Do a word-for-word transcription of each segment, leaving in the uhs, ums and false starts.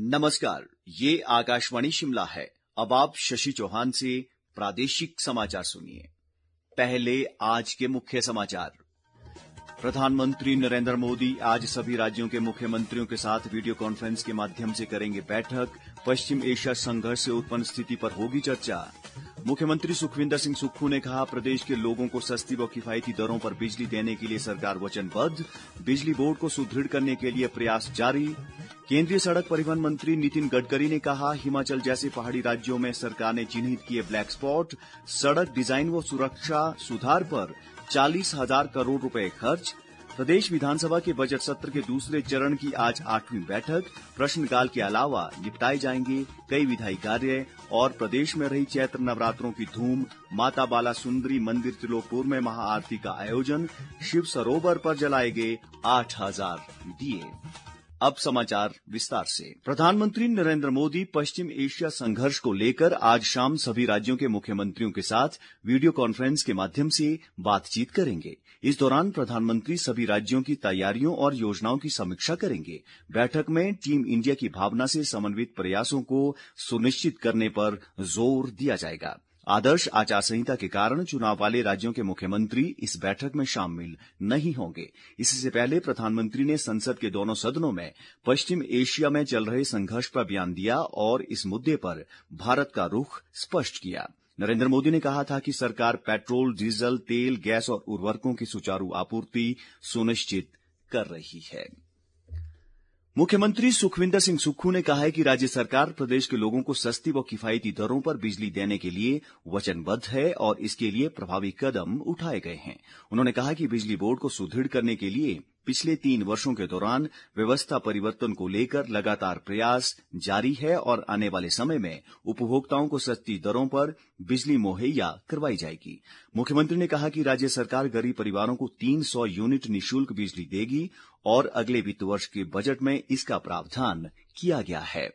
नमस्कार, ये आकाशवाणी शिमला है। अब आप शशि चौहान से प्रादेशिक समाचार सुनिए। पहले आज के मुख्य समाचार। प्रधानमंत्री नरेंद्र मोदी आज सभी राज्यों के मुख्यमंत्रियों के साथ वीडियो कॉन्फ्रेंस के माध्यम से करेंगे बैठक। पश्चिम एशिया संघर्ष से उत्पन्न स्थिति पर होगी चर्चा। मुख्यमंत्री सुखविंदर सिंह सुक्खू ने कहा, प्रदेश के लोगों को सस्ती व किफायती दरों पर बिजली देने के लिए सरकार वचनबद्ध। बिजली बोर्ड को सुदृढ़ करने के लिए प्रयास जारी। केंद्रीय सड़क परिवहन मंत्री नितिन गडकरी ने कहा, हिमाचल जैसे पहाड़ी राज्यों में सरकार ने चिन्हित किए ब्लैक स्पॉट। सड़क डिजाइन व सुरक्षा सुधार पर चालीस हजार करोड़ रुपए खर्च। प्रदेश विधानसभा के बजट सत्र के दूसरे चरण की आज आठवीं बैठक। प्रश्नकाल के अलावा निपटाए जाएंगे कई विधायी कार्य। और प्रदेश में रही चैत्र नवरात्रों की धूम। माता बाला सुंदरी मंदिर त्रिलोकपुर में महाआरती का आयोजन। शिव सरोवर पर जलाए गए आठ हजार दिए। अब समाचार विस्तार से। प्रधानमंत्री नरेंद्र मोदी पश्चिम एशिया संघर्ष को लेकर आज शाम सभी राज्यों के मुख्यमंत्रियों के साथ वीडियो कॉन्फ्रेंस के माध्यम से बातचीत करेंगे। इस दौरान प्रधानमंत्री सभी राज्यों की तैयारियों और योजनाओं की समीक्षा करेंगे। बैठक में टीम इंडिया की भावना से समन्वित प्रयासों को सुनिश्चित करने पर जोर दिया जाएगा। आदर्श आचार संहिता के कारण चुनाव वाले राज्यों के मुख्यमंत्री इस बैठक में शामिल नहीं होंगे। इससे पहले प्रधानमंत्री ने संसद के दोनों सदनों में पश्चिम एशिया में चल रहे संघर्ष पर बयान दिया और इस मुद्दे पर भारत का रुख स्पष्ट किया। नरेंद्र मोदी ने कहा था कि सरकार पेट्रोल, डीजल, तेल, गैस और उर्वरकों की सुचारू आपूर्ति सुनिश्चित कर रही है। मुख्यमंत्री सुखविंदर सिंह सुक्खू ने कहा है कि राज्य सरकार प्रदेश के लोगों को सस्ती व किफायती दरों पर बिजली देने के लिए वचनबद्ध है और इसके लिए प्रभावी कदम उठाए गए हैं। उन्होंने कहा कि बिजली बोर्ड को सुदृढ़ करने के लिए पिछले तीन वर्षों के दौरान व्यवस्था परिवर्तन को लेकर लगातार प्रयास जारी है और आने वाले समय में उपभोक्ताओं को सस्ती दरों पर बिजली मुहैया करवाई जाएगी। मुख्यमंत्री ने कहा कि राज्य सरकार गरीब परिवारों को तीन सौ यूनिट निःशुल्क बिजली देगी और अगले वित्त वर्ष के बजट में इसका प्रावधान किया गया है।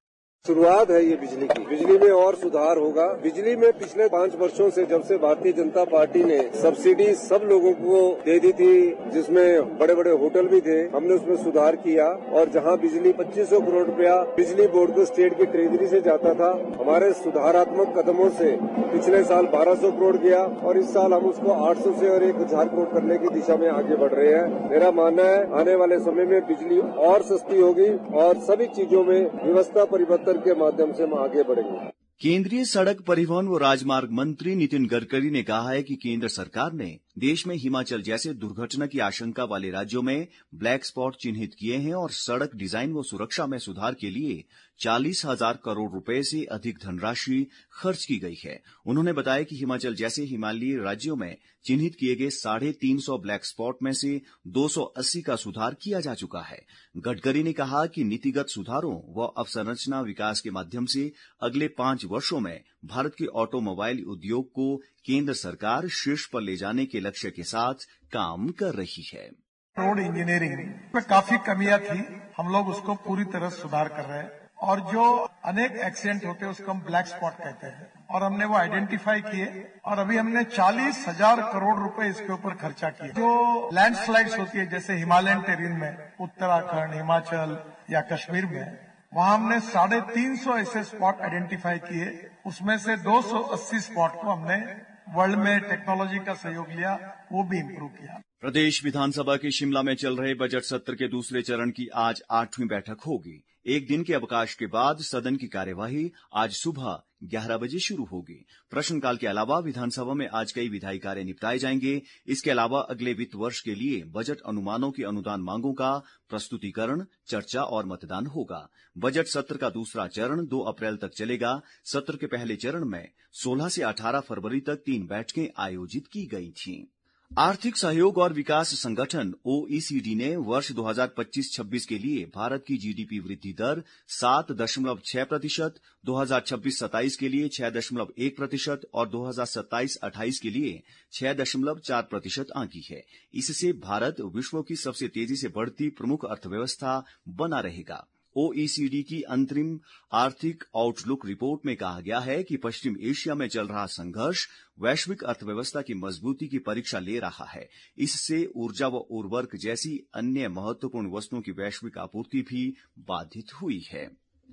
शुरुआत है ये बिजली की। बिजली में और सुधार होगा। बिजली में पिछले पांच वर्षों से जब से भारतीय जनता पार्टी ने सब्सिडी सब लोगों को दे दी थी, जिसमें बड़े बड़े होटल भी थे, हमने उसमें सुधार किया और जहां बिजली पच्चीस सौ करोड़ रुपया बिजली बोर्ड को स्टेट की ट्रेजरी से जाता था, हमारे सुधारात्मक कदमों से पिछले साल बारह सौ करोड़ गया और इस साल हम उसको आठ सौ से और एक हजार करोड़ करने की दिशा में आगे बढ़ रहे हैं। मेरा मानना है आने वाले समय में बिजली और सस्ती होगी और सभी चीजों में व्यवस्था परिवर्तन के माध्यम से हम आगे बढ़ेंगे। केंद्रीय सड़क परिवहन व राजमार्ग मंत्री नितिन गडकरी ने कहा है कि केंद्र सरकार ने देश में हिमाचल जैसे दुर्घटना की आशंका वाले राज्यों में ब्लैक स्पॉट चिन्हित किए हैं और सड़क डिजाइन व सुरक्षा में सुधार के लिए चालीस हजार करोड़ रुपए से अधिक धनराशि खर्च की गई है। उन्होंने बताया कि हिमाचल जैसे हिमालयी राज्यों में चिन्हित किए गए साढ़े तीन सौ ब्लैक स्पॉट में से दो सौ अस्सी का सुधार किया जा चुका है। गडकरी ने कहा कि नीतिगत सुधारों व अवसंरचना विकास के माध्यम से अगले पांच वर्षों में भारत के ऑटोमोबाइल उद्योग को केंद्र सरकार शीर्ष पर ले जाने के लक्ष्य के साथ काम कर रही है। रोड इंजीनियरिंग में काफी कमियां थी, हम लोग उसको पूरी तरह सुधार कर रहे हैं और जो अनेक एक्सीडेंट होते हैं उसको हम ब्लैक स्पॉट कहते हैं और हमने वो आइडेंटिफाई किए और अभी हमने चालीस हजार करोड़ रुपए इसके ऊपर खर्चा किया। जो लैंडस्लाइड्स होती है जैसे हिमालयन टेरिन में, उत्तराखंड, हिमाचल या कश्मीर में, वहां हमने साढ़े तीन सौ ऐसे स्पॉट आइडेंटिफाई किए। उसमें से दो सौ अस्सी स्पॉट को हमने वर्ल्ड में टेक्नोलॉजी का सहयोग लिया, वो भी इम्प्रूव किया। प्रदेश विधानसभा के शिमला में चल रहे बजट सत्र के दूसरे चरण की आज आठवीं बैठक होगी। एक दिन के अवकाश के बाद सदन की कार्यवाही आज सुबह ग्यारह बजे शुरू होगी। प्रश्नकाल के अलावा विधानसभा में आज कई विधायी कार्य निपटाए जाएंगे। इसके अलावा अगले वित्त वर्ष के लिए बजट अनुमानों की अनुदान मांगों का प्रस्तुतिकरण, चर्चा और मतदान होगा। बजट सत्र का दूसरा चरण दो अप्रैल तक चलेगा। सत्र के पहले चरण में सोलह से अठारह फरवरी तक तीन बैठकें आयोजित की गई थीं। आर्थिक सहयोग और विकास संगठन ओईसीडी ने वर्ष दो हज़ार पच्चीस छब्बीस के लिए भारत की जीडीपी वृद्धि दर सात दशमलव छह प्रतिशत, दो हज़ार छब्बीस सत्ताईस के लिए छह दशमलव एक प्रतिशत और दो हज़ार सत्ताईस अट्ठाईस के लिए छह दशमलव चार प्रतिशत आंकी है। इससे भारत विश्व की सबसे तेजी से बढ़ती प्रमुख अर्थव्यवस्था बना रहेगा। ओईसीडी की अंतरिम आर्थिक आउटलुक रिपोर्ट में कहा गया है कि पश्चिम एशिया में चल रहा संघर्ष वैश्विक अर्थव्यवस्था की मजबूती की परीक्षा ले रहा है। इससे ऊर्जा व उर्वरक जैसी अन्य महत्वपूर्ण वस्तुओं की वैश्विक आपूर्ति भी बाधित हुई है।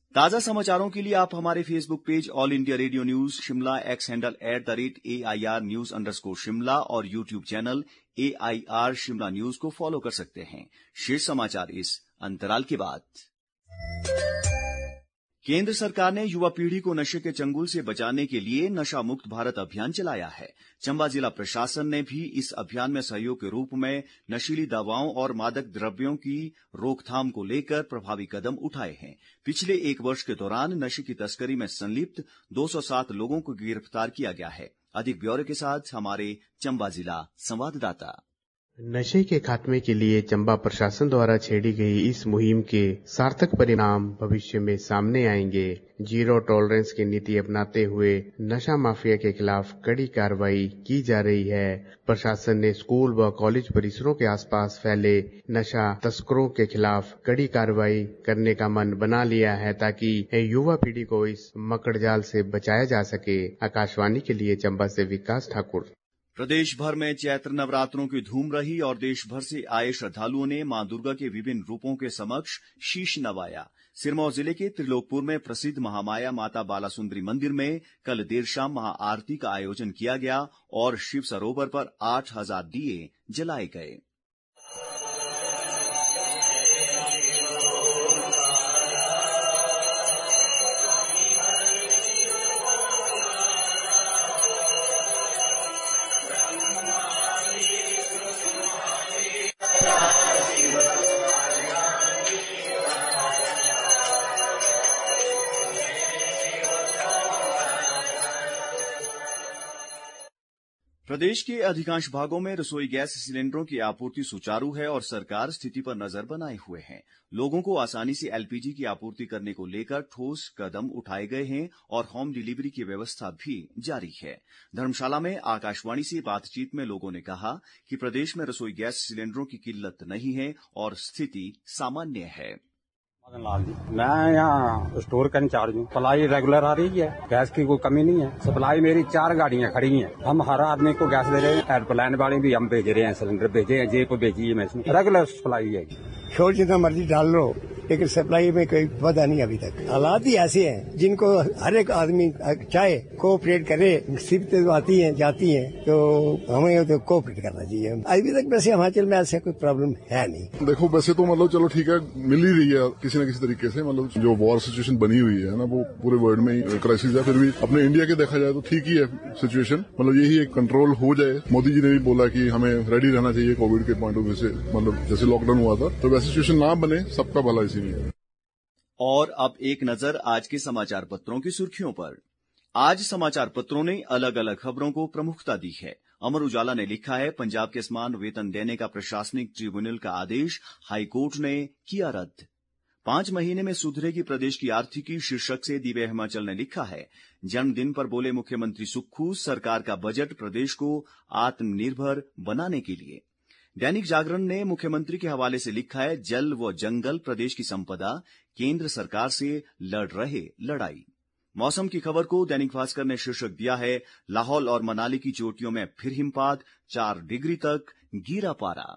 ताजा समाचारों के लिए आप हमारे Facebook page All India Radio news Shimla, X handle at the rate A I R news underscore Shimla और YouTube channel A I R Shimla news को फॉलो कर सकते हैं। शेष समाचार इस अंतराल के बाद। केंद्र सरकार ने युवा पीढ़ी को नशे के चंगुल से बचाने के लिए नशा मुक्त भारत अभियान चलाया है। चंबा जिला प्रशासन ने भी इस अभियान में सहयोग के रूप में नशीली दवाओं और मादक द्रव्यों की रोकथाम को लेकर प्रभावी कदम उठाए हैं। पिछले एक वर्ष के दौरान नशे की तस्करी में संलिप्त दो सौ सात लोगों को गिरफ्तार किया गया है। अधिक ब्यौरे के साथ हमारे चंबा जिला संवाददाता। नशे के खात्मे के लिए चंबा प्रशासन द्वारा छेड़ी गई इस मुहिम के सार्थक परिणाम भविष्य में सामने आएंगे। जीरो टॉलरेंस की नीति अपनाते हुए नशा माफिया के खिलाफ कड़ी कार्रवाई की जा रही है। प्रशासन ने स्कूल व कॉलेज परिसरों के आसपास फैले नशा तस्करों के खिलाफ कड़ी कार्रवाई करने का मन बना लिया है ताकि युवा पीढ़ी को इस मकड़जाल से बचाया जा सके। आकाशवाणी के लिए चंबा से विकास ठाकुर। प्रदेश भर में चैत्र नवरात्रों की धूम रही और देश भर से आए श्रद्धालुओं ने मां दुर्गा के विभिन्न रूपों के समक्ष शीश नवाया। सिरमौर जिले के त्रिलोकपुर में प्रसिद्ध महामाया माता बालासुंदरी मंदिर में कल देर शाम महाआरती का आयोजन किया गया और शिव सरोवर पर आठ हजार दिए जलाए गए। प्रदेश के अधिकांश भागों में रसोई गैस सिलेंडरों की आपूर्ति सुचारू है और सरकार स्थिति पर नजर बनाए हुए है। लोगों को आसानी से एल पी जी की आपूर्ति करने को लेकर ठोस कदम उठाए गए हैं और होम डिलीवरी की व्यवस्था भी जारी है। धर्मशाला में आकाशवाणी से बातचीत में लोगों ने कहा कि प्रदेश में रसोई गैस सिलेंडरों की किल्लत नहीं है और स्थिति सामान्य है। मैं यहाँ स्टोर का इंचार्ज हूँ। सप्लाई रेगुलर आ रही है, गैस की कोई कमी नहीं है। सप्लाई मेरी चार गाड़ियाँ खड़ी हैं। हम हर आदमी को गैस दे रहे हैं। हेल्पलाइन वाले भी हम भेज रहे हैं, सिलेंडर भेजे हैं, जे को भेजी है। मैं रेगुलर सप्लाई है। शोर जितना मर्जी डाल लो लेकिन सप्लाई में कोई वादा नहीं अभी तक। हालात ही ऐसे हैं जिनको हर एक आदमी चाहे कोऑपरेट करे। मुसीबतें तो आती हैं जाती हैं तो हमें तो कोऑपरेट करना चाहिए। अभी तक वैसे हिमाचल में ऐसे कोई प्रॉब्लम है नहीं। देखो वैसे तो मतलब चलो ठीक है, मिल ही रही है किसी न किसी तरीके से। मतलब जो वॉर सिचुएशन बनी हुई है ना, वो पूरे वर्ल्ड में ही क्राइसिस है। फिर भी अपने इंडिया के देखा जाए तो ठीक ही है सिचुएशन। मतलब यही एक कंट्रोल हो जाए। मोदी जी ने भी बोला कि हमें रेडी रहना चाहिए कोविड के पॉइंट ऑफ व्यू से। मतलब जैसे लॉकडाउन हुआ था तो वैसी सिचुएशन ना बने, सबका भला इसी में। और अब एक नजर आज के समाचार पत्रों की सुर्खियों पर। आज समाचार पत्रों ने अलग अलग खबरों को प्रमुखता दी है। अमर उजाला ने लिखा है, पंजाब के समान वेतन देने का प्रशासनिक ट्रिब्यूनल का आदेश हाईकोर्ट ने किया रद्द। पांच महीने में सुधरेगी प्रदेश की आर्थिकी शीर्षक से दिव्य हिमाचल ने लिखा है, जन्मदिन पर बोले मुख्यमंत्री सुक्खू, सरकार का बजट प्रदेश को आत्मनिर्भर बनाने के लिए। दैनिक जागरण ने मुख्यमंत्री के हवाले से लिखा है, जल व जंगल प्रदेश की संपदा, केंद्र सरकार से लड़ रहे लड़ाई। मौसम की खबर को दैनिक भास्कर ने शीर्षक दिया है, लाहौल और मनाली की चोटियों में फिर हिमपात, चार डिग्री तक गिरा पारा।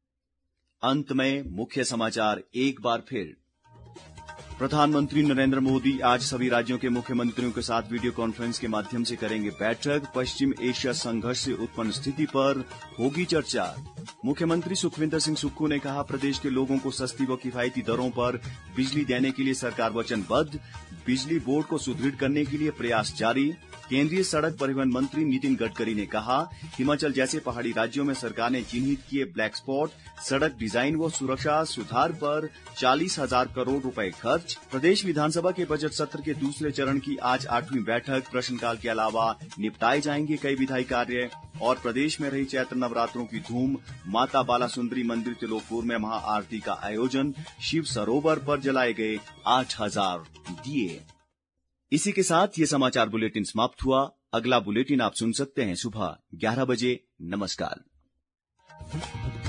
अंत में मुख्य समाचार एक बार फिर। प्रधानमंत्री नरेंद्र मोदी आज सभी राज्यों के मुख्यमंत्रियों के साथ वीडियो कॉन्फ्रेंस के माध्यम से करेंगे बैठक। पश्चिम एशिया संघर्ष से उत्पन्न स्थिति पर होगी चर्चा। मुख्यमंत्री सुखविंदर सिंह सुक्खू ने कहा, प्रदेश के लोगों को सस्ती व किफायती दरों पर बिजली देने के लिए सरकार वचनबद्ध। बिजली बोर्ड को सुदृढ़ करने के लिए प्रयास जारी। केंद्रीय सड़क परिवहन मंत्री नितिन गडकरी ने कहा, हिमाचल जैसे पहाड़ी राज्यों में सरकार ने चिन्हित किए ब्लैक स्पॉट। सड़क डिजाइन व सुरक्षा सुधार पर चालीस हजार करोड़ रुपए खर्च। प्रदेश विधानसभा के बजट सत्र के दूसरे चरण की आज आठवीं बैठक। प्रश्नकाल के अलावा निपटाए जाएंगे कई विधायी कार्य। और प्रदेश में रही चैत्र नवरात्रों की धूम। माता बालासुंदरी मंदिर त्रिलोकपुर में महाआरती का आयोजन। शिव सरोवर पर जलाए गए आठ हजार दिए। इसी के साथ ये समाचार बुलेटिन समाप्त हुआ। अगला बुलेटिन आप सुन सकते हैं सुबह ग्यारह बजे। नमस्कार।